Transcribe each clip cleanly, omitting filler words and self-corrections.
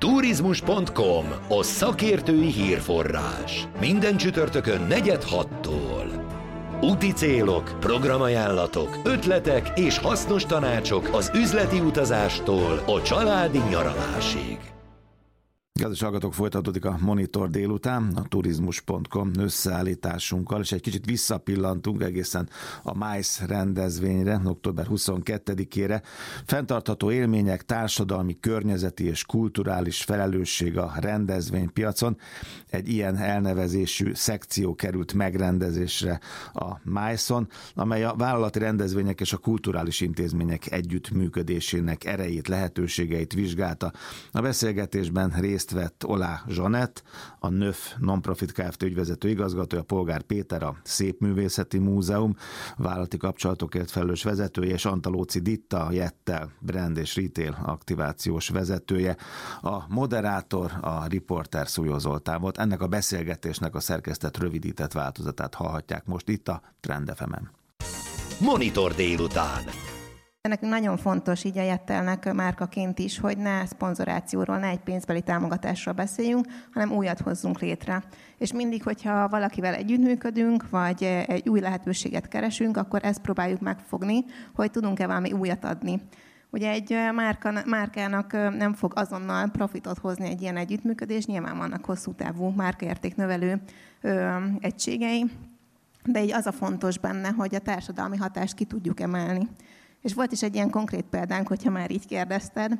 Turizmus.com, a szakértői hírforrás. Minden csütörtökön 4-6-tól. Úti célok, programajánlatok, ötletek és hasznos tanácsok az üzleti utazástól a családi nyaralásig. Kedves hallgatók, folytatódik a Monitor délután a Turizmus.com összeállításunkkal, és egy kicsit visszapillantunk egészen a MICE rendezvényre, október 22-ére. Fenntartható élmények, társadalmi, környezeti és kulturális felelősség a rendezvénypiacon. Egy ilyen elnevezésű szekció került megrendezésre a MICE-on, amely a vállalati rendezvények és a kulturális intézmények együttműködésének erejét, lehetőségeit vizsgálta. A beszélgetésben részt vett Olá Zsanett, a NÖF Nonprofit Kft. Ügyvezető igazgatója, Polgár Péter, a Szépművészeti Múzeum vállalati kapcsolatokért felelős vezetője, és Antalóci Ditta, a Jettel brand és retail aktivációs vezetője. A moderátor, a riporter Szújó Zoltán volt. Ennek a beszélgetésnek a szerkesztett rövidített változatát hallhatják most itt a Trend FM-en. Monitor délután. Ennek nagyon fontos így a Jettelnek márkaként is, hogy ne szponzorációról, ne egy pénzbeli támogatásról beszéljünk, hanem újat hozzunk létre. És mindig, hogyha valakivel együttműködünk, vagy egy új lehetőséget keresünk, akkor ezt próbáljuk megfogni, hogy tudunk-e valami újat adni. Ugye egy márkának nem fog azonnal profitot hozni egy ilyen együttműködés, nyilván vannak hosszú távú márkaértéknövelő egységei, de így az a fontos benne, hogy a társadalmi hatást ki tudjuk emelni. És volt is egy ilyen konkrét példánk, hogyha már így kérdezted.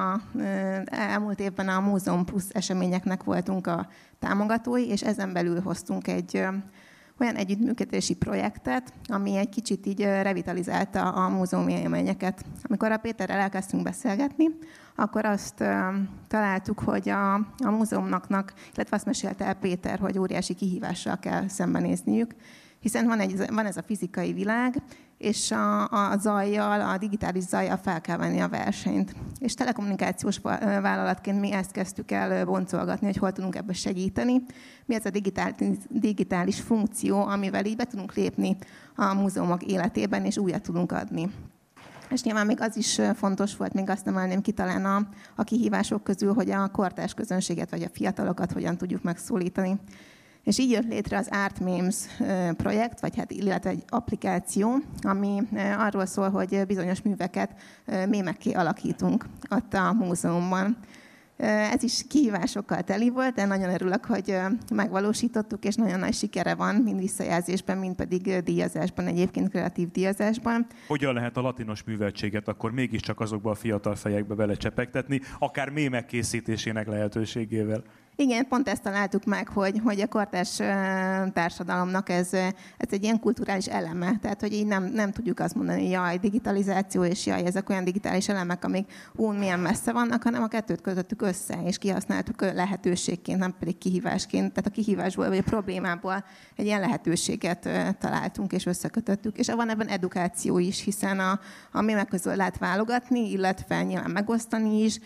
Elmúlt évben a Múzeum Plusz eseményeknek voltunk a támogatói, és ezen belül hoztunk egy olyan együttműködési projektet, ami egy kicsit így revitalizálta a múzeumi élményeket. Amikor a Péterrel elkezdtünk beszélgetni, akkor azt találtuk, hogy a múzeumnak, illetve azt mesélte el Péter, hogy óriási kihívással kell szembenézniük, hiszen van ez a fizikai világ, és a zajjal, a digitális zajjal fel kell venni a versenyt. És telekommunikációs vállalatként mi ezt kezdtük el boncolgatni, hogy hol tudunk ebbe segíteni. Mi ez a digitális funkció, amivel így be tudunk lépni a múzeumok életében, és újat tudunk adni. És nyilván még az is fontos volt, még azt emelném ki talán a kihívások közül, hogy a kortárs közönséget vagy a fiatalokat hogyan tudjuk megszólítani. És így jött létre az Art Memes projekt, illetve egy applikáció, ami arról szól, hogy bizonyos műveket mémekké alakítunk ott a múzeumban. Ez is kihívásokkal teli volt, de nagyon örülök, hogy megvalósítottuk, és nagyon nagy sikere van, mind visszajelzésben, mind pedig díjazásban, egyébként kreatív díjazásban. Hogyan lehet a latinos műveltséget akkor mégiscsak azokba a fiatal fejekbe belecsepegtetni, akár mémek készítésének lehetőségével? Igen, pont ezt találtuk meg, hogy a kortárs társadalomnak ez egy ilyen kulturális eleme. Tehát, hogy így nem tudjuk azt mondani, hogy jaj, digitalizáció, és jaj, ezek olyan digitális elemek, amik milyen messze vannak, hanem a kettőt közöttük össze, és kihasználtuk lehetőségként, nem pedig kihívásként. Tehát a kihívásból, vagy a problémából egy ilyen lehetőséget találtunk, és összekötöttük. És van ebben edukáció is, hiszen a mémek közül lehet válogatni, illetve nyilván megosztani is,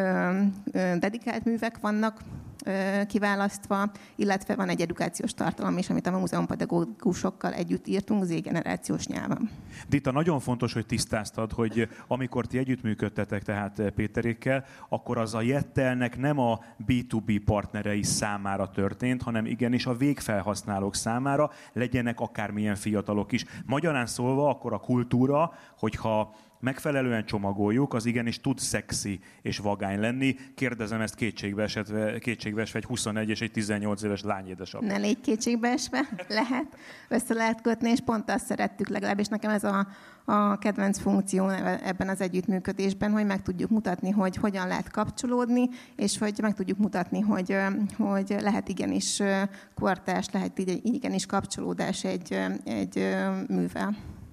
dedikált művek vannak kiválasztva, illetve van egy edukációs tartalom is, amit a múzeumpedagógusokkal együtt írtunk Z-generációs nyelven. Dita, nagyon fontos, hogy tisztáztad, hogy amikor ti együttműködtetek tehát Péterékkel, akkor az a Jettelnek nem a B2B partnerei számára történt, hanem igenis a végfelhasználók számára, legyenek akármilyen fiatalok is. Magyarán szólva, akkor a kultúra, hogyha megfelelően csomagoljuk, az igenis tud szexi és vagány lenni. Kérdezem ezt kétségbeesve egy 21 és egy 18 éves lányédesapja. Ne légy kétségbeesve, össze lehet kötni, és pont azt szerettük legalábbis nekem ez a kedvenc funkció ebben az együttműködésben, hogy meg tudjuk mutatni, hogy hogyan lehet kapcsolódni, és hogy meg tudjuk mutatni, hogy lehet igenis kortárs, lehet igenis kapcsolódás egy művel.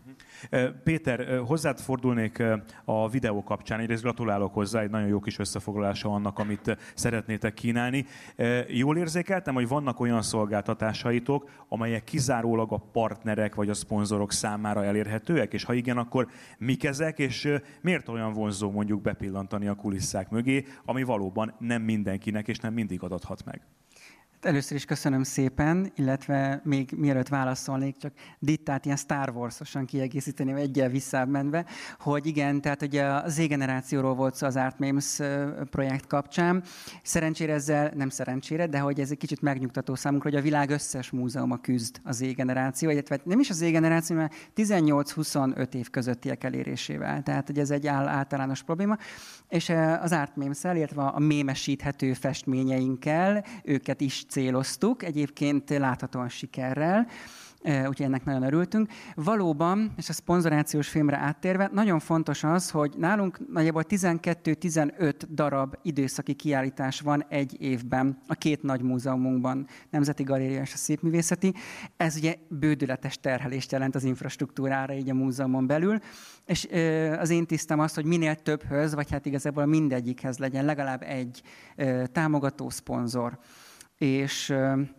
Péter, hozzád fordulnék a videó kapcsán. Egyrészt gratulálok hozzá, egy nagyon jó kis összefoglalása annak, amit szeretnétek kínálni. Jól érzékeltem, hogy vannak olyan szolgáltatásaitok, amelyek kizárólag a partnerek vagy a szponzorok számára elérhetőek, és ha igen, akkor mik ezek, és miért olyan vonzó mondjuk bepillantani a kulisszák mögé, ami valóban nem mindenkinek és nem mindig adathat meg? Először is köszönöm szépen, illetve még mielőtt válaszolnék, csak Dittát ilyen Star Wars-osan kiegészíteném egyel visszámenve, hogy igen, tehát ugye a Z-generációról volt szó az ArtMemes projekt kapcsán. Szerencsére ezzel, nem szerencsére, de hogy ez egy kicsit megnyugtató számunkra, hogy a világ összes múzeuma küzd a Z-generáció, illetve nem is a Z-generáció, mert 18-25 év közöttiek elérésével. Tehát, hogy ez egy általános probléma. És az ArtMemes-el, illetve a mémesíthető festményeinkkel őket is céloztuk, egyébként láthatóan sikerrel, úgyhogy ennek nagyon örültünk. Valóban, és a szponzorációs filmre áttérve, nagyon fontos az, hogy nálunk nagyjából 12-15 darab időszaki kiállítás van egy évben a két nagy múzeumunkban, Nemzeti Galéria és a Szépművészeti. Ez ugye bődületes terhelést jelent az infrastruktúrára így a múzeumon belül, és az én tisztem az, hogy minél többhöz, vagy hát igazából mindegyikhez legyen legalább egy támogató szponzor. És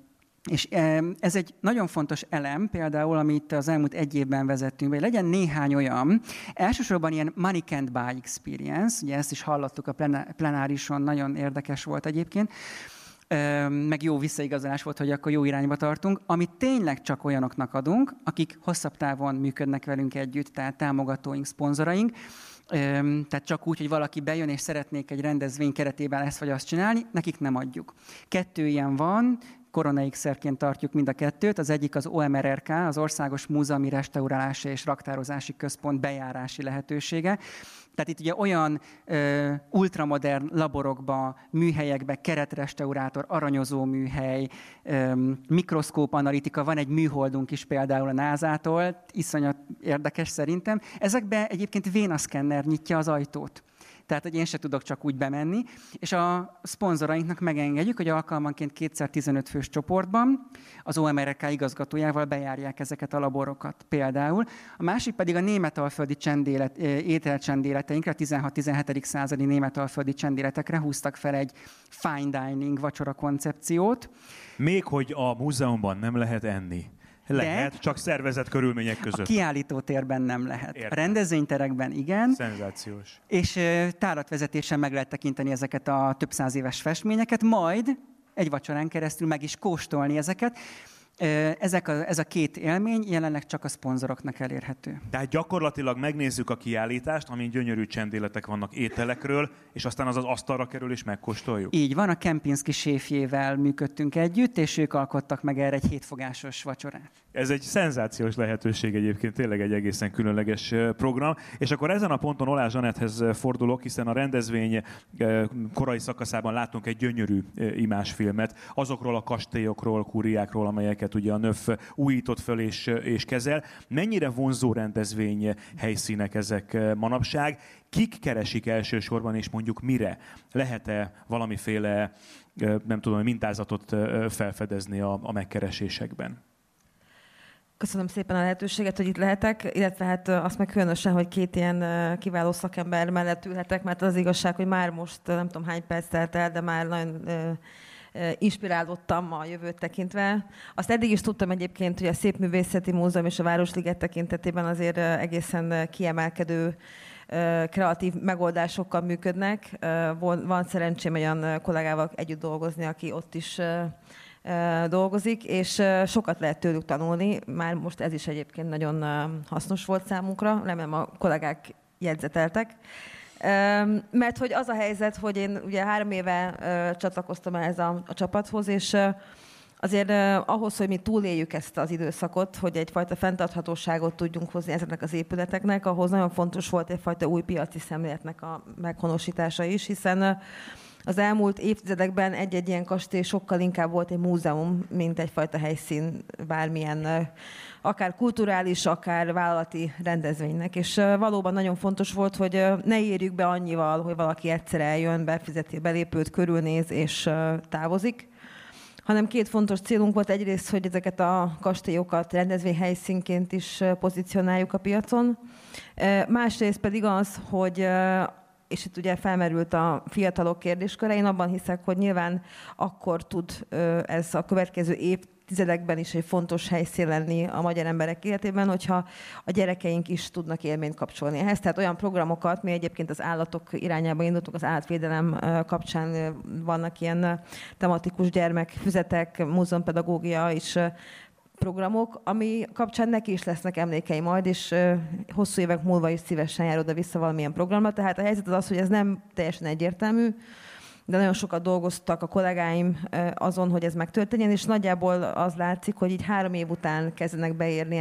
ez egy nagyon fontos elem, például, amit az elmúlt egy évben vezettünk, hogy legyen néhány olyan, elsősorban ilyen money can't buy experience, ugye ezt is hallottuk a plenárison, nagyon érdekes volt egyébként, meg jó visszaigazolás volt, hogy akkor jó irányba tartunk, amit tényleg csak olyanoknak adunk, akik hosszabb távon működnek velünk együtt, tehát támogatóink, szponzoraink, tehát csak úgy, hogy valaki bejön és szeretnék egy rendezvény keretében ezt vagy azt csinálni, nekik nem adjuk. 2 ilyen van, koronaékszerként tartjuk mind a 2-t. Az egyik az OMRRK, az Országos Múzeumi Restaurálási és Raktározási Központ bejárási lehetősége. Tehát itt ugye olyan ultramodern laborokba, műhelyekbe, keretrestaurátor, aranyozó műhely, mikroszkóp analitika, van egy műholdunk is például a NASA-tól, iszonyat érdekes szerintem. Ezekbe egyébként vénaszkenner nyitja az ajtót. Tehát, hogy én se tudok csak úgy bemenni, és a szponzorainknak megengedjük, hogy alkalmanként 2x15 fős csoportban az OMRK igazgatójával bejárják ezeket a laborokat például. A másik pedig a németalföldi ételcsendéleteinkre, a 16-17. Századi németalföldi csendéletekre húztak fel egy fine dining vacsora koncepciót. Még hogy a múzeumban nem lehet enni. Lehet, de csak szervezett körülmények között. A kiállítótérben nem lehet. Értem. A rendezvényterekben igen. Szenzációs. És táratvezetésen meg lehet tekinteni ezeket a több száz éves festményeket, majd egy vacsorán keresztül meg is kóstolni ezeket. Ez a 2 élmény jelenleg csak a szponzoroknak elérhető. Tehát gyakorlatilag megnézzük a kiállítást, amin gyönyörű csendéletek vannak ételekről, és aztán az asztalra kerül és megkóstoljuk. Így van, a Kempinski séfjével működtünk együtt, és ők alkottak meg erre egy 7 fogásos vacsorát. Ez egy szenzációs lehetőség egyébként, tényleg egy egészen különleges program. És akkor ezen a ponton Olá Zsanetthez fordulok, hiszen a rendezvény korai szakaszában látunk egy gyönyörű imásfilmet azokról a kastélyokról, kúriákról, amelyeket ugye a NÖF újított föl és kezel. Mennyire vonzó rendezvény helyszínek ezek manapság? Kik keresik elsősorban, és mondjuk mire? Lehet-e valamiféle, nem tudom, mintázatot felfedezni a megkeresésekben? Köszönöm szépen a lehetőséget, hogy itt lehetek, illetve hát azt meg különösen, hogy 2 ilyen kiváló szakember mellett ülhetek, mert az igazság, hogy már most nem tudom hány perc telt el, de már nagyon inspirálódtam a jövőt tekintve. Azt eddig is tudtam egyébként, hogy a Szépművészeti Múzeum és a Városliget tekintetében azért egészen kiemelkedő kreatív megoldásokkal működnek. Van szerencsém olyan kollégával együtt dolgozni, aki ott is dolgozik, és sokat lehet tőlük tanulni. Már most ez is egyébként nagyon hasznos volt számunkra, remélem a kollégák jegyzeteltek. Mert hogy az a helyzet, hogy én ugye 3 éve csatlakoztam ehhez a csapathoz, és azért ahhoz, hogy mi túléljük ezt az időszakot, hogy egyfajta fenntarthatóságot tudjunk hozni ezeknek az épületeknek, ahhoz nagyon fontos volt egyfajta új piaci szemléletnek a meghonosítása is, hiszen az elmúlt évtizedekben egy-egy ilyen kastély sokkal inkább volt egy múzeum, mint egyfajta helyszín bármilyen, akár kulturális, akár vállalati rendezvénynek. És valóban nagyon fontos volt, hogy ne érjük be annyival, hogy valaki egyszer eljön, befizeti a belépőt, körülnéz és távozik, hanem 2 fontos célunk volt. Egyrészt, hogy ezeket a kastélyokat rendezvényhelyszínként is pozícionáljuk a piacon. Másrészt pedig az, hogy és itt ugye felmerült a fiatalok kérdésköre. Én abban hiszek, hogy nyilván akkor tud ez a következő évtizedekben is egy fontos helyszín lenni a magyar emberek életében, hogyha a gyerekeink is tudnak élményt kapcsolni ehhez. Tehát olyan programokat, mi egyébként az állatok irányába indultunk, az állatvédelem kapcsán vannak ilyen tematikus gyermekfüzetek, múzeumpedagógia is programok, ami kapcsán neki is lesznek emlékei majd, és hosszú évek múlva is szívesen jár oda-vissza valamilyen programra. Tehát a helyzet az, hogy ez nem teljesen egyértelmű, de nagyon sokat dolgoztak a kollégáim azon, hogy ez megtörténjen, és nagyjából az látszik, hogy így 3 év után kezdenek beérni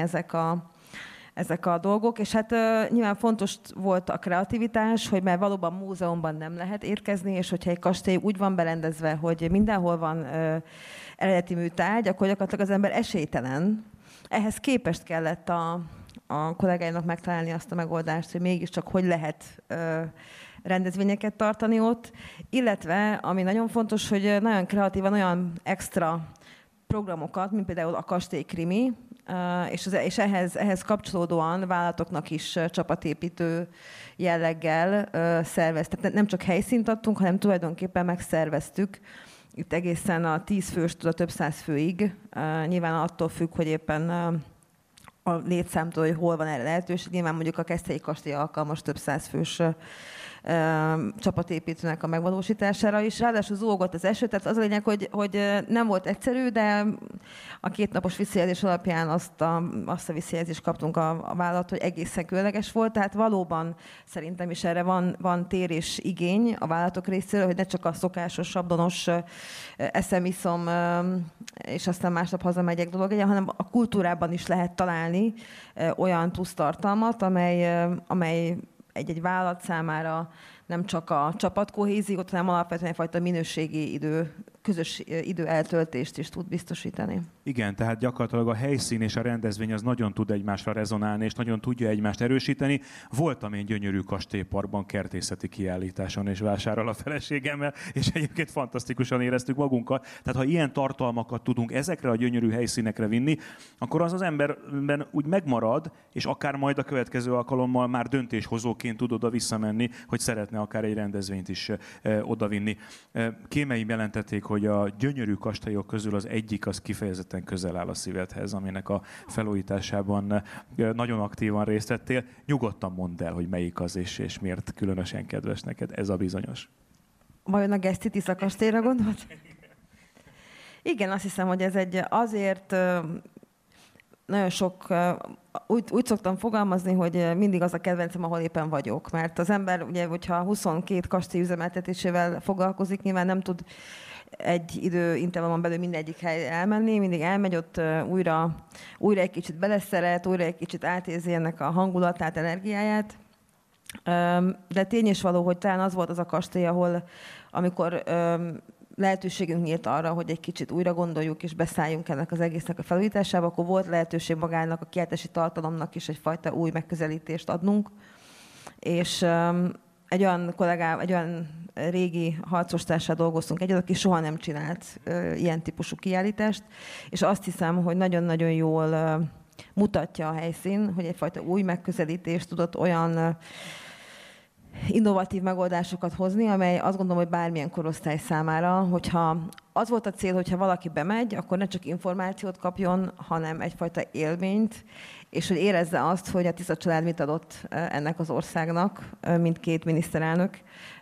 ezek a dolgok, és hát nyilván fontos volt a kreativitás, hogy mert valóban múzeumban nem lehet érkezni, és hogyha egy kastély úgy van berendezve, hogy mindenhol van eredeti műtárgy, akkor gyakorlatilag az ember esélytelen. Ehhez képest kellett a kollégáimnak megtalálni azt a megoldást, hogy mégiscsak hogy lehet rendezvényeket tartani ott, illetve, ami nagyon fontos, hogy nagyon kreatívan olyan extra programokat, mint például a kastélykrimi, és ehhez kapcsolódóan vállalatoknak is csapatépítő jelleggel szerveztek. Tehát nem csak helyszínt adtunk, hanem tulajdonképpen megszerveztük. Itt egészen a 10 főstől a több száz főig. Nyilván attól függ, hogy éppen a létszámtól, hogy hol van erre lehetőség. Nyilván mondjuk a Keszthelyi kastély alkalmas több száz fős csapatépítőnek a megvalósítására is. Ráadásul zúgott az eső, tehát az a lényeg, hogy nem volt egyszerű, de a 2 napos visszajelzés alapján azt a visszajelzést kaptunk a vállalat, hogy egészen különleges volt, tehát valóban szerintem is erre van tér és igény a vállalatok részéről, hogy ne csak a szokásos, sablonos eszem-iszom, és aztán másnap hazamegyek dolog legyen, hanem a kultúrában is lehet találni olyan plusz tartalmat, amely egy vállalat számára nem csak a csapatkohéziót, hanem alapvetően egyfajta minőségi közös idő eltöltést is tud biztosítani. Igen, tehát gyakorlatilag a helyszín és a rendezvény az nagyon tud egymásra rezonálni, és nagyon tudja egymást erősíteni. Voltam én gyönyörű kastélyparkban kertészeti kiállításon és vásárral a feleségemmel, és egyébként fantasztikusan éreztük magunkat. Tehát ha ilyen tartalmakat tudunk ezekre a gyönyörű helyszínekre vinni, akkor az emberben úgy megmarad, és akár majd a következő alkalommal már döntéshozóként tud oda visszamenni, hogy szeretne akár egy rendezvényt is odavinni. Kémeim jelentették, hogy a gyönyörű kastélyok közül az egyik az kifejezetten közel áll a szívedhez, aminek a felújításában nagyon aktívan részt vettél. Nyugodtan mondd el, hogy melyik az és miért különösen kedves neked ez a bizonyos. Vajon a Geszti Tisza kastélyra gondolt? Igen, azt hiszem, hogy ez azért nagyon sok, úgy szoktam fogalmazni, hogy mindig az a kedvencem, ahol éppen vagyok. Mert az ember, ugye, hogyha 22 kastély üzemeltetésével foglalkozik, nyilván nem tud egy időintervallumon belül mindegyik helyre elmenni, mindig elmegy ott újra egy kicsit beleszeret, újra egy kicsit átérzi ennek a hangulatát, energiáját. De tény és való, hogy talán az volt az a kastély, amikor lehetőségünk nyílt arra, hogy egy kicsit újra gondoljuk és beszálljunk ennek az egésznek a felújításába, akkor volt lehetőség magának, a kiáltási tartalomnak is egyfajta új megközelítést adnunk. És egy olyan régi harcostársal dolgoztunk együtt, aki soha nem csinált ilyen típusú kiállítást, és azt hiszem, hogy nagyon-nagyon jól mutatja a helyszín, hogy egyfajta új megközelítést tudott olyan innovatív megoldásokat hozni, amely azt gondolom, hogy bármilyen korosztály számára, hogyha az volt a cél, hogyha valaki bemegy, akkor ne csak információt kapjon, hanem egyfajta élményt, és hogy érezze azt, hogy a Tisza család mit adott ennek az országnak, mint 2 miniszterelnök,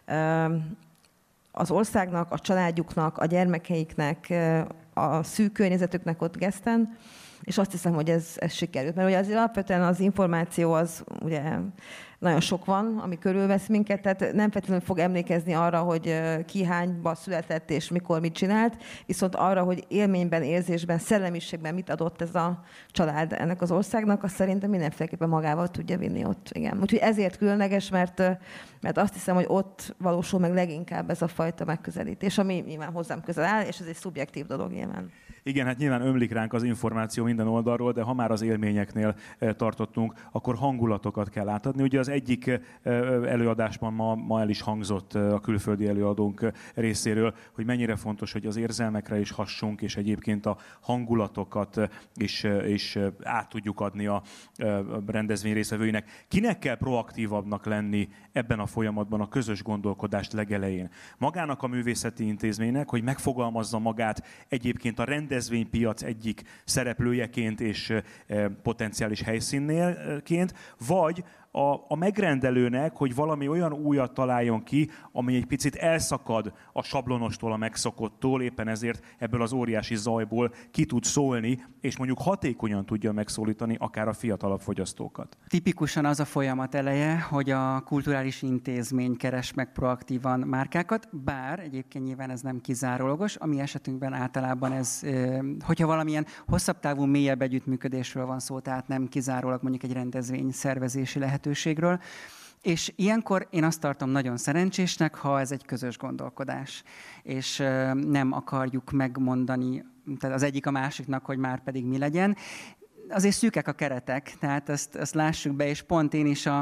az országnak, a családjuknak, a gyermekeiknek, a szűk környezetüknek ott Geszten, és azt hiszem, hogy ez sikerült. Mert ugye azért alapvetően az információ az ugye nagyon sok van, ami körülvesz minket, tehát nem feltétlenül fog emlékezni arra, hogy ki hányba született és mikor mit csinált, viszont arra, hogy élményben, érzésben, szellemiségben mit adott ez a család ennek az országnak, azt szerintem mindenféleképpen magával tudja vinni ott. Igen. Úgyhogy ezért különleges, mert azt hiszem, hogy ott valósul meg leginkább ez a fajta megközelítés, ami nyilván hozzám közel áll, és ez egy szubjektív dolog nyilván. Igen, hát nyilván ömlik ránk az információ minden oldalról, de ha már az élményeknél tartottunk, akkor hangulatokat kell átadni. Ugye az egyik előadásban ma el is hangzott a külföldi előadónk részéről, hogy mennyire fontos, hogy az érzelmekre is hassunk, és egyébként a hangulatokat is át tudjuk adni a rendezvény részvevőinek. Kinek kell proaktívabbnak lenni ebben a folyamatban a közös gondolkodást legelején? Magának a művészeti intézménynek, hogy megfogalmazza magát egyébként a rendezvénypiac egyik szereplőjeként és potenciális helyszínként, vagy a megrendelőnek, hogy valami olyan újat találjon ki, ami egy picit elszakad a sablonostól, a megszokottól, éppen ezért ebből az óriási zajból ki tud szólni, és mondjuk hatékonyan tudja megszólítani akár a fiatalabb fogyasztókat. Tipikusan az a folyamat eleje, hogy a kulturális intézmény keres meg proaktívan márkákat, bár egyébként nyilván ez nem kizárólagos, a mi esetünkben általában ez, hogyha valamilyen hosszabb távú, mélyebb együttműködésről van szó, tehát nem kizárólag mondjuk egy rendezvény szervezési lehetőségről. És ilyenkor én azt tartom nagyon szerencsésnek, ha ez egy közös gondolkodás, és nem akarjuk megmondani, tehát az egyik a másiknak, hogy már pedig mi legyen. Azért szűkek a keretek, tehát ezt lássuk be, és pont én is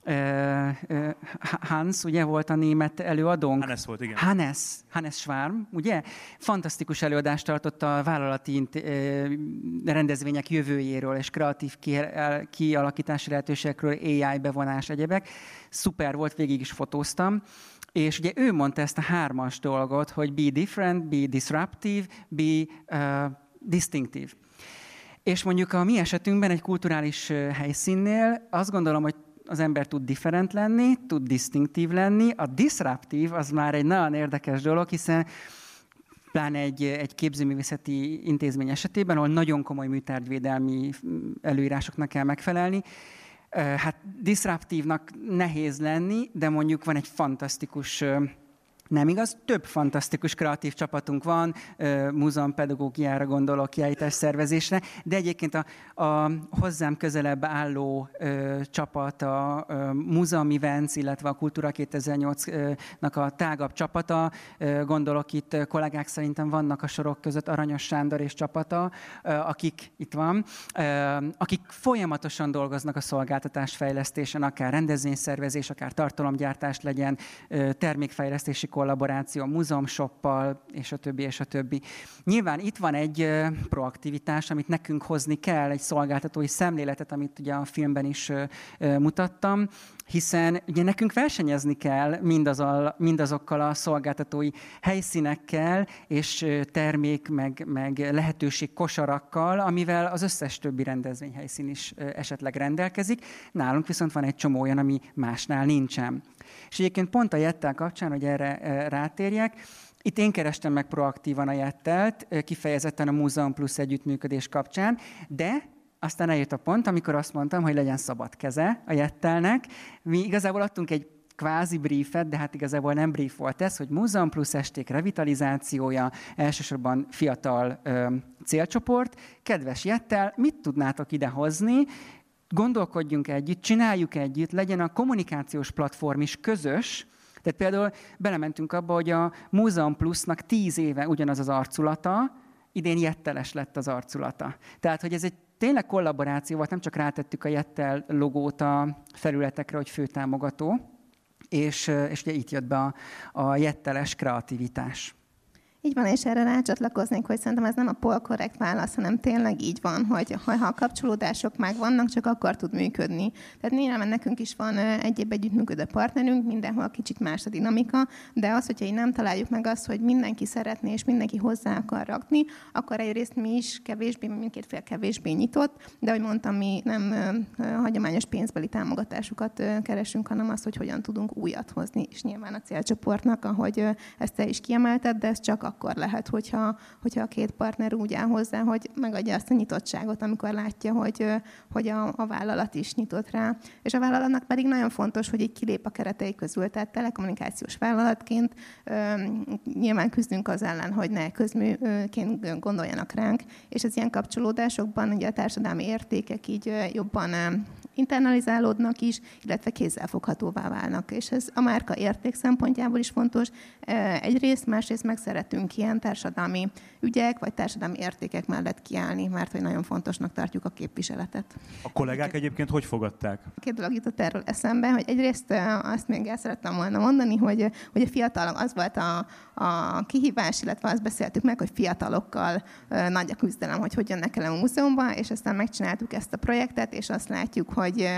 Hans, ugye volt a német előadónk? Hannes volt, igen. Hannes Schwarm, ugye? Fantasztikus előadást tartott a vállalati rendezvények jövőjéről és kreatív kialakítási lehetőségekről, AI bevonás, egyebek. Szuper volt, végig is fotóztam. És ugye ő mondta ezt a 3-as dolgot, hogy be different, be disruptive, be distinctive. És mondjuk a mi esetünkben egy kulturális helyszínnél azt gondolom, hogy az ember tud different lenni, tud distinktív lenni. A disruptív az már egy nagyon érdekes dolog, hiszen pláne egy képzőművészeti intézmény esetében, ahol nagyon komoly műtárgyvédelmi előírásoknak kell megfelelni, hát disruptívnak nehéz lenni, de mondjuk van egy fantasztikus, nem igaz, több fantasztikus kreatív csapatunk van, múzeumpedagógiára gondolok, kiállítás szervezésre, de egyébként a hozzám közelebb álló csapat, a Múzeum Events, illetve a Kultúra 2008-nak a tágabb csapata, gondolok itt kollégák szerintem vannak a sorok között, Aranyos Sándor és csapata, akik itt van, akik folyamatosan dolgoznak a szolgáltatásfejlesztésen, akár rendezvényszervezés, akár tartalomgyártás legyen, termékfejlesztési kollaboráció a múzeumshoppal, és a többi, és a többi. Nyilván itt van egy proaktivitás, amit nekünk hozni kell, egy szolgáltatói szemléletet, amit ugye a filmben is mutattam, hiszen ugye nekünk versenyezni kell mindazokkal a szolgáltatói helyszínekkel, és termék, meg lehetőség kosarakkal, amivel az összes többi rendezvényhelyszín is esetleg rendelkezik. Nálunk viszont van egy csomó olyan, ami másnál nincsen. És egyébként pont a Jettel kapcsán, hogy erre rátérjek, itt én kerestem meg proaktívan a Jettelt, kifejezetten a Múzeum Plus együttműködés kapcsán, de aztán eljött a pont, amikor azt mondtam, hogy legyen szabad keze a Jettelnek. Mi igazából adtunk egy kvázi briefet, de hát igazából nem brief volt ez, hogy Múzeum Plus esték revitalizációja, elsősorban fiatal célcsoport. Kedves Jettel, mit tudnátok idehozni? Gondolkodjunk együtt, csináljuk együtt, legyen a kommunikációs platform is közös. Tehát például belementünk abba, hogy a Múzeum Plusnak 10 éve ugyanaz az arculata, idén Jetteles lett az arculata. Tehát, hogy ez egy tényleg kollaboráció volt, nem csak rátettük a Jettel logót a felületekre, hogy főtámogató, és ugye itt jött be a Jetteles kreativitás. Így van, és erre rácsatlakoznék, hogy szerintem ez nem a polkorrekt válasz, hanem tényleg így van, hogy ha a kapcsolódások meg vannak, csak akkor tud működni. Tehát nyilván nekünk is van egyéb együttműködő partnerünk, mindenhol kicsit más a dinamika, de az, hogyha így nem találjuk meg azt, hogy mindenki szeretné, és mindenki hozzá akar rakni, akkor egyrészt mi is kevésbé, mindkét fél kevésbé nyitott, de ahogy mondtam, mi nem hagyományos pénzbeli támogatásokat keresünk, hanem azt, hogy hogyan tudunk újat hozni, és nyilván a célcsoportnak, ahogy ezt te is kiemelted, de ez csak akkor lehet, hogyha a két partner úgy áll hozzá, hogy megadja azt a nyitottságot, amikor látja, hogy a vállalat is nyitott rá. És a vállalatnak pedig nagyon fontos, hogy így kilép a keretei közül. Tehát telekommunikációs vállalatként nyilván küzdünk az ellen, hogy ne közműként gondoljanak ránk, és az ilyen kapcsolódásokban ugye a társadalmi értékek így jobban internalizálódnak is, illetve kézzelfoghatóvá válnak. És ez a márka érték szempontjából is fontos. Egyrészt, másrészt meg szeretünk ilyen társadalmi ügyek, vagy társadalmi értékek mellett kiállni, mert hogy nagyon fontosnak tartjuk a képviseletet. A kollégák egyébként hogy fogadták? Két dolog jutott erről eszembe, hogy egyrészt azt még el szerettem volna mondani, hogy a fiatalok, az volt a kihívás, illetve azt beszéltük meg, hogy fiatalokkal nagy a küzdelem, hogy jönnek el a múzeumba, és aztán megcsináltuk ezt a projektet, és azt látjuk, hogy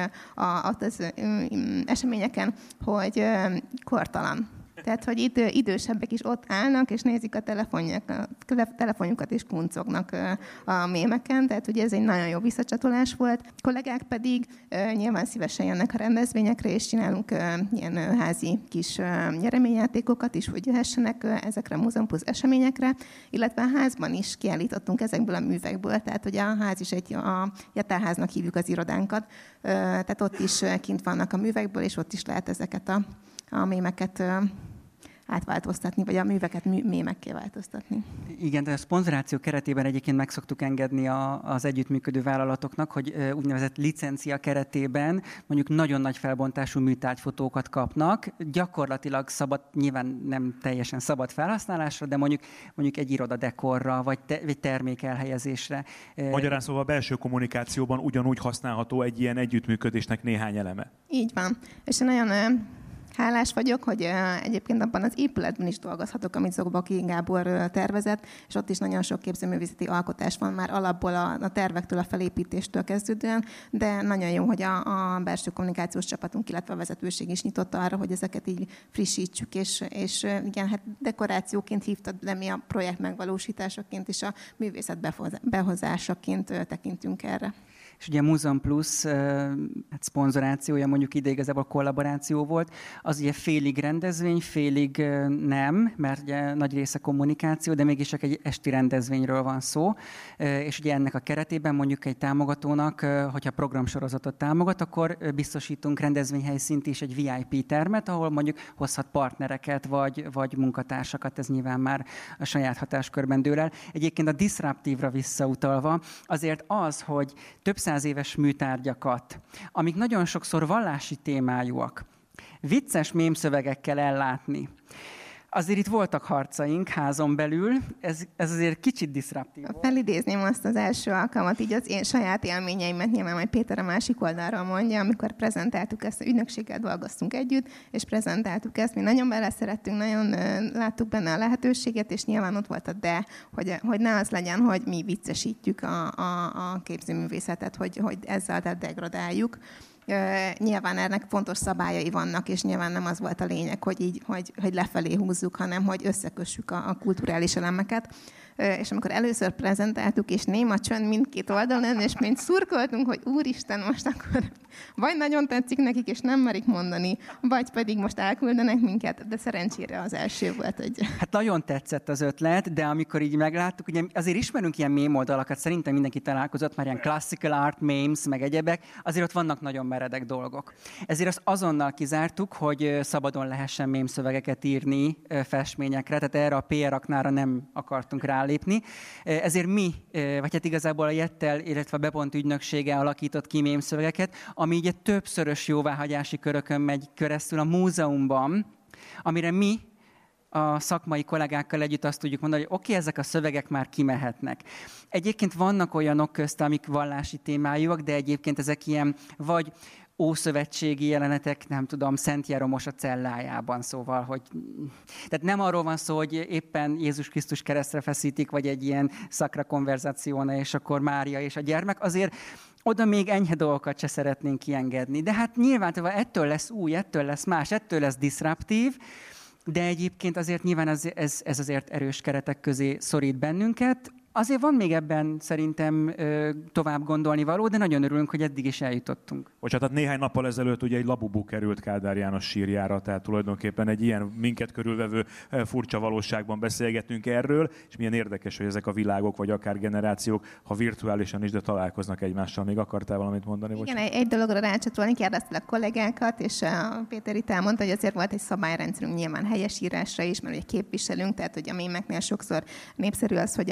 az eseményeken, hogy kortalan. Tehát, hogy idősebbek is ott állnak, és nézik a telefonjukat, és kuncognak a mémeken. Tehát, ugye ez egy nagyon jó visszacsatolás volt. A kollégák pedig nyilván szívesen jönnek a rendezvényekre, és csinálunk ilyen házi kis nyereményjátékokat is, hogy jöhessenek ezekre a Múzeum Plus eseményekre, illetve a házban is kiállítottunk ezekből a művekből. Tehát, hogy a ház is a Jettelháznak hívjuk az irodánkat. Tehát ott is kint vannak a művekből, és ott is lehet ezeket a mémeket átváltoztatni, vagy a műveket mémekké változtatni. Igen, de a szponzoráció keretében egyébként meg szoktuk engedni az együttműködő vállalatoknak, hogy úgynevezett licencia keretében mondjuk nagyon nagy felbontású műtárgyfotókat kapnak, gyakorlatilag szabad, nyilván nem teljesen szabad felhasználásra, de mondjuk egy irodadekorra, vagy termék elhelyezésre. Magyarán szóval a belső kommunikációban ugyanúgy használható egy ilyen együttműködésnek néhány eleme. Így van. És nagyon hálás vagyok, hogy egyébként abban az épületben is dolgozhatok, amit Zogbaki Gábor tervezett, és ott is nagyon sok képzőművészeti alkotás van már alapból a tervektől, a felépítéstől kezdődően, de nagyon jó, hogy a belső kommunikációs csapatunk, illetve a vezetőség is nyitott arra, hogy ezeket így frissítsük, és igen, hát dekorációként hívtad, de mi a projekt megvalósításaként és a művészet behozásaként tekintünk erre. És ugye a Múzeum Plus szponzorációja mondjuk ide igazából kollaboráció volt, az ugye félig rendezvény, félig nem, mert ugye nagy része kommunikáció, de mégis csak egy esti rendezvényről van szó. És ugye ennek a keretében mondjuk egy támogatónak, hogyha programsorozatot támogat, akkor biztosítunk rendezvényhelyszínt is, egy VIP termet, ahol mondjuk hozhat partnereket, vagy munkatársakat, ez nyilván már a saját hatáskörben dől el. Egyébként a disruptívra visszautalva, azért az, hogy több 100 éves műtárgyakat, amik nagyon sokszor vallási témájúak, vicces mémszövegekkel ellátni. Azért itt voltak harcaink házon belül, ez azért kicsit diszruptív volt. Felidézném azt az első alkalmat, így az én saját élményeimet, nyilván majd Péter a másik oldalról mondja, amikor prezentáltuk ezt, ügynökséggel dolgoztunk együtt, és prezentáltuk ezt, mi nagyon beleszerettünk, nagyon láttuk benne a lehetőséget, és nyilván ott volt a de, hogy ne az legyen, hogy mi viccesítjük a képzőművészetet, hogy ezzel degradáljuk. Nyilván ennek fontos szabályai vannak, és nyilván nem az volt a lényeg, hogy lefelé húzzuk, hanem hogy összekössük a kulturális elemeket. És amikor először prezentáltuk, és néma csönd mindkét oldalon, és mind szurkoltunk, hogy úristen, most akkor vagy nagyon tetszik nekik, és nem merik mondani, vagy pedig most elküldenek minket, de szerencsére az első volt, hogy... Hát nagyon tetszett az ötlet, de amikor így megláttuk, ugye azért ismerünk ilyen mém oldalakat, szerintem mindenki találkozott, már ilyen classical art, memes, meg egyebek, azért ott vannak nagyon meredek dolgok. Ezért azt azonnal kizártuk, hogy szabadon lehessen mémszövegeket írni festményekre, tehát erre a PR aknára nem akartunk rálépni. Ezért mi, vagy hát igazából a Jettel, illetve a Bepont ügynöksége alakított ki mémszövegeket, ami ugye többszörös jóváhagyási körökön megy keresztül a múzeumban, amire mi a szakmai kollégákkal együtt azt tudjuk mondani, hogy oké, ezek a szövegek már kimehetnek. Egyébként vannak olyanok közt, amik vallási témájúak, de egyébként ezek ilyen vagy ószövetségi jelenetek, nem tudom, Szent Jeromos a cellájában, szóval, hogy... Tehát nem arról van szó, hogy éppen Jézus Krisztus keresztre feszítik, vagy egy ilyen szakra konverzációna, és akkor Mária és a gyermek. Azért oda még enyhe dolgokat se szeretnénk kiengedni. De hát nyilván ettől lesz új, ettől lesz más, ettől lesz diszruptív, de egyébként azért nyilván ez azért erős keretek közé szorít bennünket. Azért van még ebben szerintem tovább gondolni való, de nagyon örülünk, hogy eddig is eljutottunk. Tehát néhány nappal ezelőtt ugye egy Labubu került Kádár János sírjára, tehát tulajdonképpen egy ilyen minket körülvevő furcsa valóságban beszélgetünk erről, és milyen érdekes, hogy ezek a világok, vagy akár generációk, ha virtuálisan is, de találkoznak egymással. Még akartál valamit mondani? Igen, egy dologra rácsatolni, kérdeztel a kollégákat, és Péter itt elmondta, hogy azért volt egy szabályrendszerünk nyilván helyesírásra is, mert ugye képviselünk, tehát hogy a mémeknél sokszor népszerű az, hogy a helyesírás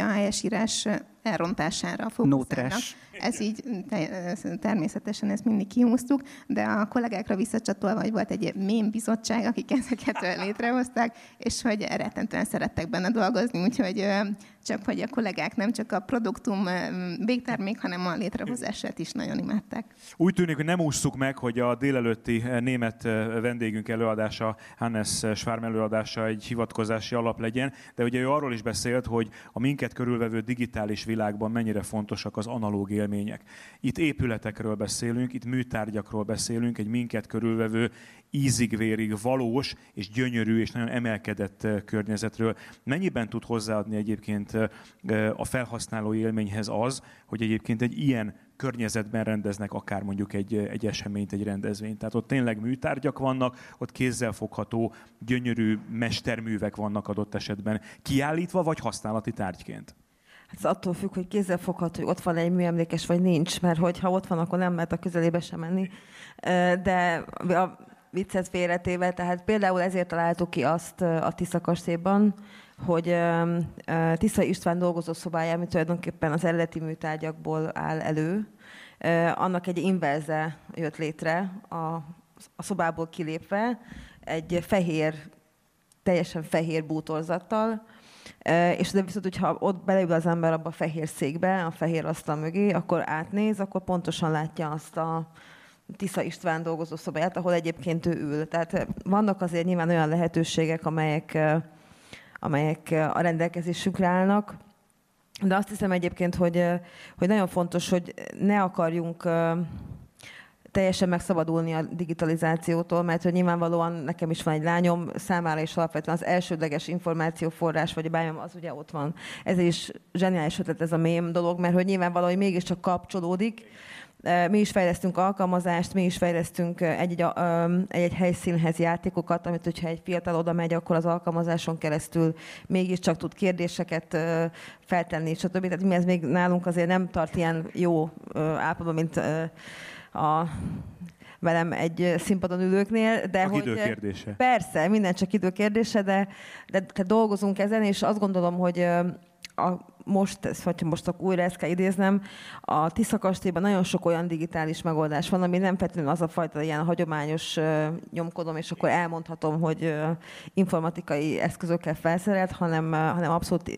szentírás elrontására fókuszálnak. Ez így természetesen ezt mindig kihúztuk, de a kollégákra visszacsatolva, hogy volt egy mém bizottság, akik ezeket létrehozták, és hogy rettentően szerettek benne dolgozni, úgyhogy csak hogy a kollégák nem csak a produktum végtermék, hanem a létrehozását is nagyon imádták. Úgy tűnik, hogy nem ússzuk meg, hogy a délelőtti német vendégünk előadása, Hannes Schwarm előadása egy hivatkozási alap legyen, de ugye ő arról is beszélt, hogy a minket körülvevő digitális világban mennyire fontosak az analóg élmények. Itt épületekről beszélünk, itt műtárgyakról beszélünk, egy minket körülvevő ízig-vérig valós és gyönyörű és nagyon emelkedett környezetről. Mennyiben tud hozzáadni egyébként a felhasználó élményhez az, hogy egyébként egy ilyen környezetben rendeznek akár mondjuk egy eseményt, egy rendezvényt. Tehát ott tényleg műtárgyak vannak, ott kézzelfogható, gyönyörű mesterművek vannak adott esetben kiállítva, vagy használati tárgyként. Hát attól függ, hogy kézzelfogható, hogy ott van egy műemlékes, vagy nincs, mert hogyha ott van, akkor nem lehet a közelébe sem menni. De a viccet félretéve, tehát például ezért találtuk ki azt a Tisza kastélyban, hogy Tisza István dolgozószobája, ami tulajdonképpen az eredeti műtárgyakból áll elő, annak egy inverze jött létre a szobából kilépve, egy teljesen fehér bútorzattal, és de viszont, hogyha ott beleül az ember abba a fehér székbe, a fehér asztal mögé, akkor átnéz, akkor pontosan látja azt a Tisza István dolgozószobáját, ahol egyébként ő ül. Tehát vannak azért nyilván olyan lehetőségek, amelyek a rendelkezésünkre állnak, de azt hiszem egyébként, hogy nagyon fontos, hogy ne akarjunk teljesen megszabadulni a digitalizációtól, mert hogy nyilvánvalóan nekem is van egy lányom, számára is alapvetően az elsődleges információforrás, vagy a bájom, az ugye ott van. Ez is zseniális ötlet ez a mém dolog, mert hogy nyilvánvalóan mégiscsak kapcsolódik. Mi is fejlesztünk alkalmazást, mi is fejlesztünk egy helyszínhez játékokat, amit hogyha egy fiatal oda megy, akkor az alkalmazáson keresztül mégiscsak tud kérdéseket feltenni, stb. Tehát ez még nálunk azért nem tart ilyen jó állapotban, mint velem egy színpadon ülőknél. De csak időkérdése. Persze, minden csak időkérdése, de dolgozunk ezen, és azt gondolom, hogy most újra ezt kell idéznem, a Tisza kastélyban nagyon sok olyan digitális megoldás van, ami nem feltétlenül az a fajta ilyen hagyományos nyomkodom, és akkor elmondhatom, hogy informatikai eszközökkel felszerelt, hanem abszolút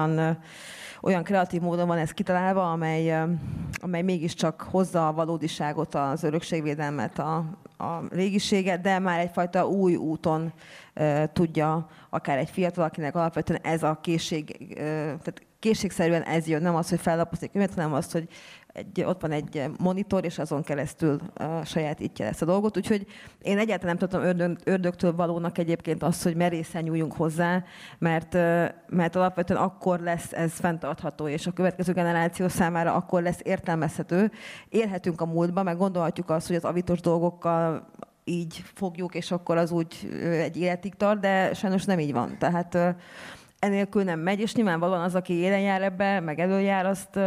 olyan kreatív módon van ez kitalálva, amely mégiscsak hozza a valódiságot, az örökségvédelmet, a régiséget, de már egyfajta új úton tudja akár egy fiatal, akinek alapvetően ez a készség, tehát készségszerűen ez jön, nem az, hogy fellapozik könyvet, hanem az, hogy ott van egy monitor, és azon keresztül sajátítja ezt a dolgot. Úgyhogy én egyáltalán nem tudom ördögtől valónak egyébként azt, hogy merészen nyúljunk hozzá, mert alapvetően akkor lesz ez fenntartható, és a következő generáció számára akkor lesz értelmezhető. Élhetünk a múltba, meg gondolhatjuk azt, hogy az avitos dolgokkal így fogjuk, és akkor az úgy egy életig tart, de sajnos nem így van. Tehát enélkül nem megy, és nyilvánvalóan az, aki élen jár ebbe, meg előjár, azt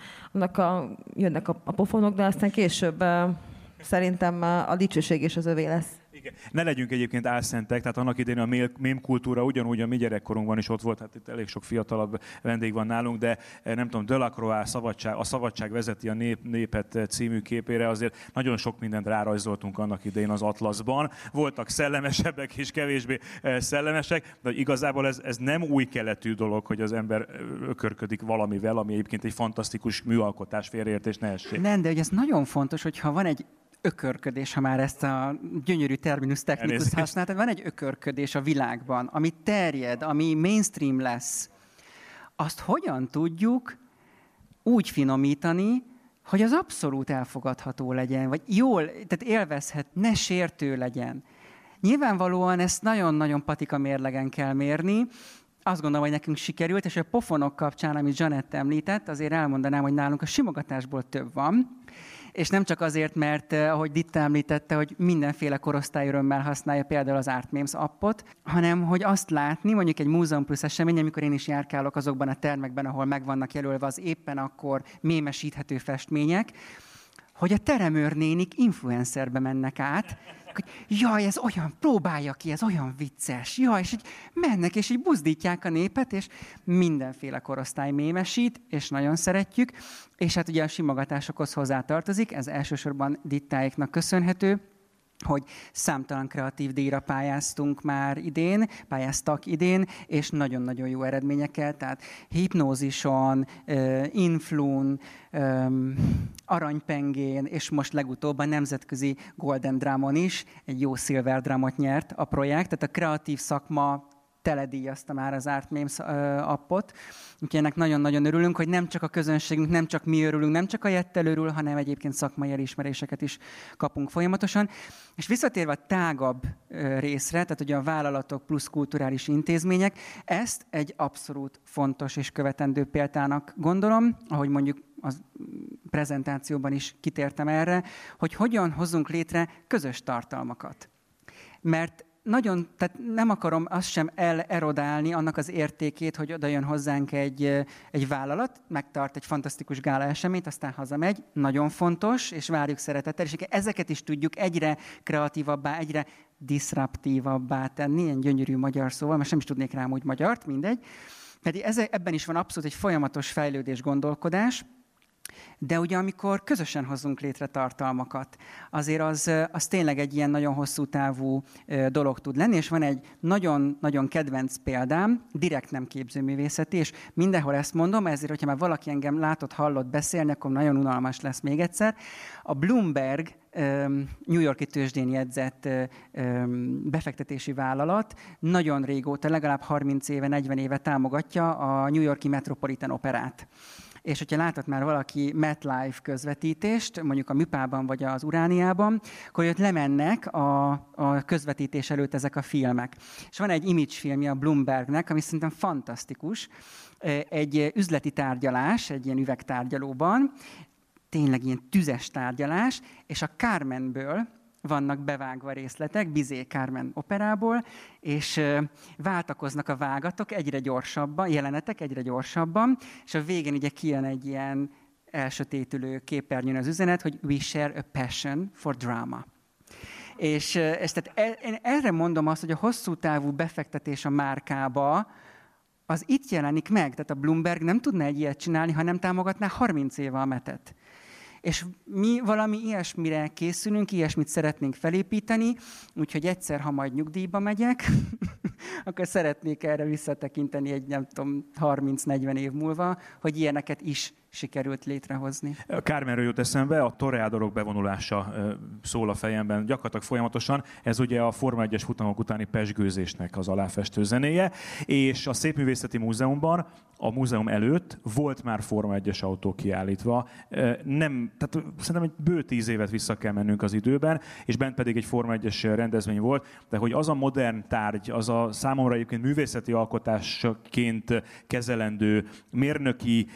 jönnek a pofonok, de aztán később szerintem a dicsőség is az övé lesz. Igen. Ne legyünk egyébként álszentek, tehát annak idején a mém kultúra ugyanúgy a mi gyerekkorunkban is ott volt, hát itt elég sok fiatalabb vendég van nálunk, de nem tudom, Delacroix a Szabadság vezeti a népet című képére, azért nagyon sok mindent rárajzoltunk annak idején az atlaszban. Voltak szellemesebbek és kevésbé szellemesek, de igazából ez nem új keletű dolog, hogy az ember ökörködik valamivel, ami egyébként egy fantasztikus műalkotás, félreértés ne essék. Nem, de hogy ez nagyon fontos, hogyha van egy ökörködés, ha már ezt a gyönyörű terminus technikus használtad, van egy ökörködés a világban, ami terjed, ami mainstream lesz. Azt hogyan tudjuk úgy finomítani, hogy az abszolút elfogadható legyen, vagy jól, tehát élvezhet, ne sértő legyen. Nyilvánvalóan ezt nagyon-nagyon patika mérlegen kell mérni. Azt gondolom, hogy nekünk sikerült, és a pofonok kapcsán, amit Zsanett említett, azért elmondanám, hogy nálunk a simogatásból több van. És nem csak azért, mert ahogy Ditta említette, hogy mindenféle korosztály örömmel használja például az ArtMemes appot, hanem hogy azt látni, mondjuk egy Múzeum Plus esemény, amikor én is járkálok azokban a termekben, ahol meg vannak jelölve az éppen akkor mémesíthető festmények, hogy a teremőrnénik influencerbe mennek át, hogy jaj, ez olyan, próbálja ki, ez olyan vicces, jaj, és így mennek, és így buzdítják a népet, és mindenféle korosztály mémesít, és nagyon szeretjük, és hát ugye a simogatásokhoz hozzátartozik, ez elsősorban Dittáéknak köszönhető, hogy számtalan kreatív díjra pályáztak idén, és nagyon-nagyon jó eredményekkel, tehát hipnózison, influn, aranypengén, és most legutóbb a nemzetközi Golden Drumon is egy jó Silver Drumot nyert a projekt, tehát a kreatív szakma teledíjazta már az ArtMemes appot. Úgyhogy ennek nagyon-nagyon örülünk, hogy nem csak a közönségünk, nem csak mi örülünk, nem csak a Jettel örül, hanem egyébként szakmai elismeréseket is kapunk folyamatosan. És visszatérve a tágabb részre, tehát ugye a vállalatok plusz kulturális intézmények, ezt egy abszolút fontos és követendő példának gondolom, ahogy mondjuk a prezentációban is kitértem erre, hogy hogyan hozzunk létre közös tartalmakat. Mert tehát nem akarom azt sem elerodálni annak az értékét, hogy oda jön hozzánk egy vállalat, megtart egy fantasztikus gála eseményt, aztán hazamegy, nagyon fontos, és várjuk szeretettel, és ezeket is tudjuk egyre kreatívabbá, egyre diszruptívabbá tenni, ilyen gyönyörű magyar szóval, mert sem is tudnék rám úgy magyart, mindegy. Pedig ebben is van abszolút egy folyamatos fejlődés, gondolkodás, de ugye amikor közösen hozzunk létre tartalmakat, azért az tényleg egy ilyen nagyon hosszú távú dolog tud lenni, és van egy nagyon-nagyon kedvenc példám, direkt nem képzőművészeti, és mindenhol ezt mondom, ezért, hogyha már valaki engem látott, hallott beszélni, akkor nagyon unalmas lesz még egyszer. A Bloomberg New York-i tőzsdén jegyzett befektetési vállalat nagyon régóta, legalább 30 éve, 40 éve támogatja a New York-i Metropolitan Operát. És hogyha látott már valaki MetLife közvetítést, mondjuk a Műpában vagy az Urániában, akkor ott lemennek a közvetítés előtt ezek a filmek. És van egy image filmje a Bloombergnek, ami szerintem fantasztikus, egy üzleti tárgyalás, egy ilyen üvegtárgyalóban, tényleg ilyen tüzes tárgyalás, és a Carmenből vannak bevágva részletek, Bizet Carmen operából, és váltakoznak a vágatok egyre gyorsabban, jelenetek egyre gyorsabban, és a végén ugye kijön egy ilyen elsötétülő képernyőn az üzenet, hogy we share a passion for drama. És tehát én erre mondom azt, hogy a hosszú távú befektetés a márkába, az itt jelenik meg. Tehát a Bloomberg nem tudna egy ilyet csinálni, ha nem támogatná 30 éve a Metet. És mi valami ilyesmire készülünk, ilyesmit szeretnénk felépíteni, úgyhogy egyszer, ha majd nyugdíjba megyek, akkor szeretnék erre visszatekinteni egy, nem tudom, 30-40 év múlva, hogy ilyeneket is sikerült létrehozni. A Carmenről jut eszembe, a toreadorok bevonulása szól a fejemben gyakorlatilag folyamatosan. Ez ugye a Forma 1-es futamok utáni pezsgőzésnek az aláfestő zenéje, és a Szépművészeti Múzeumban, a múzeum előtt volt már Forma 1-es autó kiállítva. Tehát szerintem egy bő 10 évet vissza kell mennünk az időben, és bent pedig egy Forma 1-es rendezvény volt, de hogy az a modern tárgy, az a számomra egyébként művészeti alkotásként kezelendő mérnöki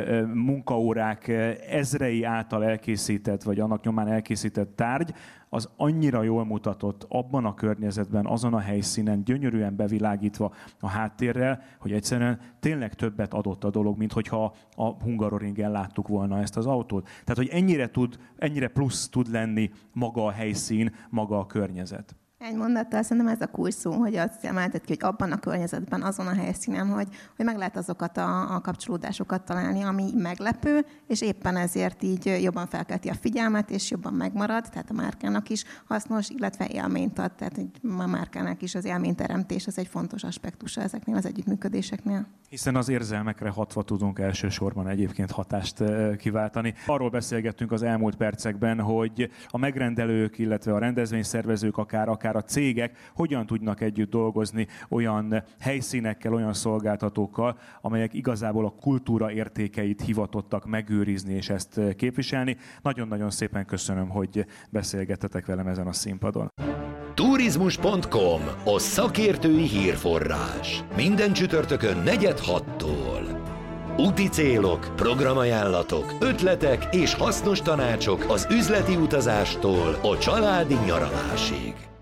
munkaórák ezrei által elkészített, vagy annak nyomán elkészített tárgy, az annyira jól mutatott abban a környezetben, azon a helyszínen, gyönyörűen bevilágítva a háttérrel, hogy egyszerűen tényleg többet adott a dolog, mint hogyha a Hungaroringen láttuk volna ezt az autót. Tehát, hogy ennyire plusz tud lenni maga a helyszín, maga a környezet. Egy mondattal szerintem ez a kulcs szó, hogy azt emeltet ki, hogy abban a környezetben, azon a helyszínen, hogy meg lehet azokat a kapcsolódásokat találni, ami meglepő, és éppen ezért így jobban felkelti a figyelmet, és jobban megmarad, tehát a márkának is hasznos, illetve élményt ad, tehát a márkának is az élményteremtés, az egy fontos aspektusa ezeknél az együttműködéseknél. Hiszen az érzelmekre hatva tudunk elsősorban egyébként hatást kiváltani. Arról beszélgettünk az elmúlt percekben, hogy a megrendelők, illetve a rendezvényszervezők, akár a cégek hogyan tudnak együtt dolgozni olyan helyszínekkel, olyan szolgáltatókkal, amelyek igazából a kultúra értékeit hivatottak megőrizni és ezt képviselni. Nagyon-nagyon szépen köszönöm, hogy beszélgettetek velem ezen a színpadon. Turizmus.com, a szakértői hírforrás. Minden csütörtökön 4-6-tól. Úti célok, programajánlatok, ötletek és hasznos tanácsok az üzleti utazástól a családi nyaralásig.